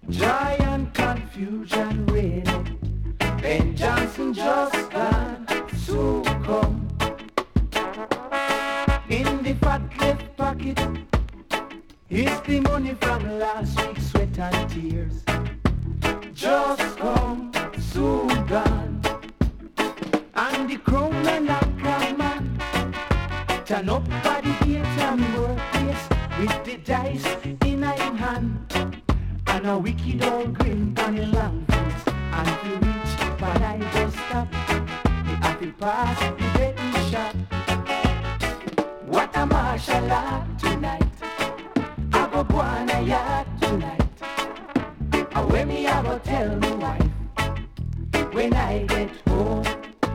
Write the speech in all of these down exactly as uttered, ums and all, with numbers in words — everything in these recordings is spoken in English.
Joy and confusion reigning. Ben Johnson just gone, soon come. In the fat left pocket is the money from last week's sweat and tears. Just come, soon gone. And the crown and a crab man turn up by the gate and workplace with the dice in a hand and a wicked old grin on the long face. And if you reach but I just stop, the happy pass the betting shop. What a martial art tonight. I go go on a yacht tonight. And when me I go tell my wife when I get home.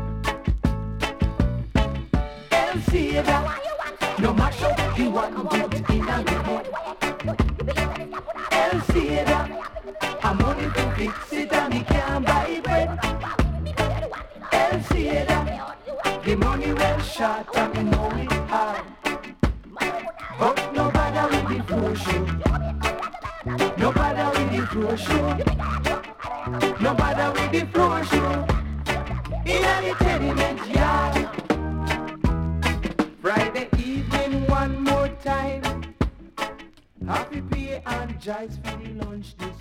El Cida, no mash up you want to get in a remote. El Cida, I'm money to fix it and me can't buy bread. El Cida, the money well short and me know it hard. But no bother with the floor show. No bother with the floor show. No bother with the floor show. In a tenement yard. Friday evening one more time. Happy pay and jives for the lunch this